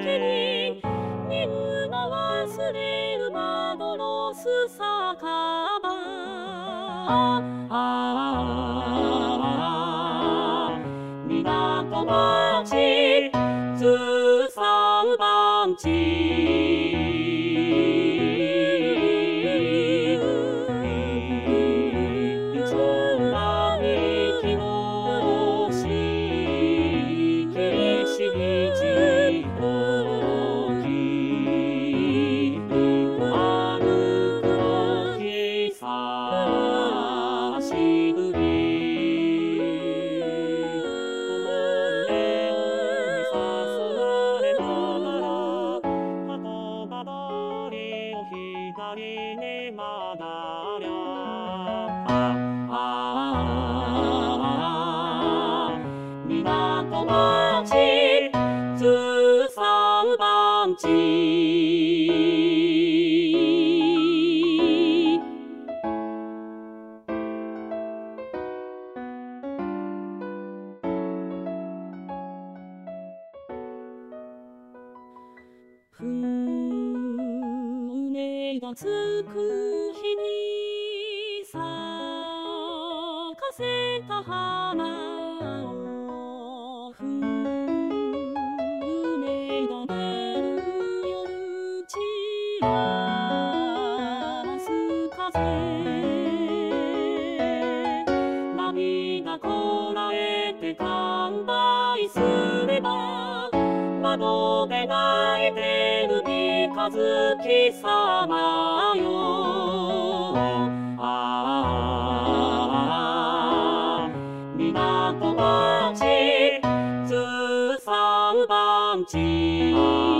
けに見るの忘れる窓のすさかば港町つさう番地港町つさう番地船がつく日に咲かせた花を船が出る夜散らす風涙こらえて乾杯すれば窓で泣いてる三日月様よ港町つさう番地